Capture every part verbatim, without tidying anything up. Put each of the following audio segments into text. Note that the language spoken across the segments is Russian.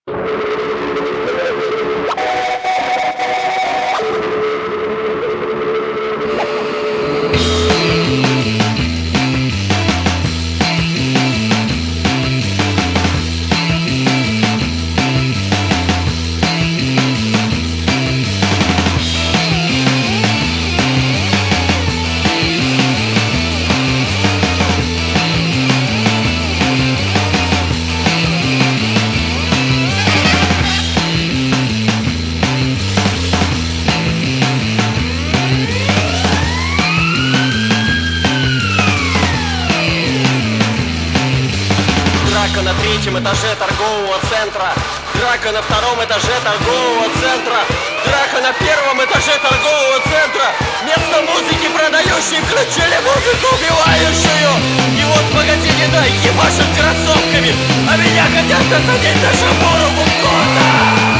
Драка на третьем этаже торгового центра. Драка на втором этаже торгового центра. Драка на первом этаже торгового центра. Вместо музыки продающие включили музыку убивающую. И вот в магазине Nike машут кроссовками, а меня хотят насадить на шампуру букота.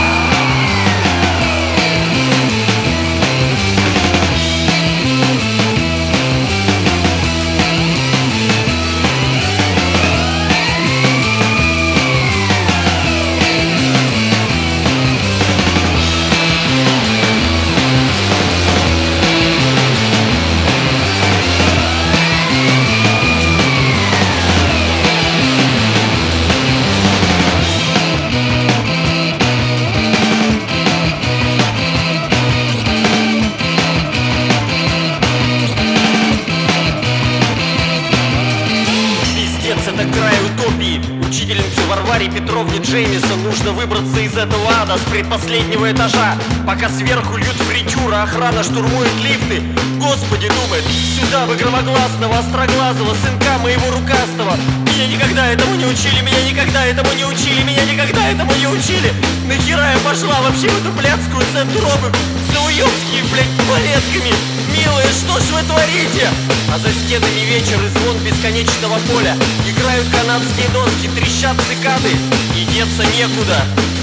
Это край утопии. Учительнице Варваре Петровне Джеймисон нужно выбраться из этого ада с предпоследнего этажа. Пока сверху льют фритюр, а охрана штурмует лифты. Господи, думает, сюда бы громогласного, остроглазого сынка моего рукастого. Меня никогда этому не учили, меня никогда этому не учили, меня никогда этому не учили. Нахера я пошла вообще в эту блядскую центробы за уёбские, блядь, балетками? Милые, что ж вы творите? А за стенами вечер и звон бесконечного поля. Играют канадские доски, трещат цикады, и деться некуда.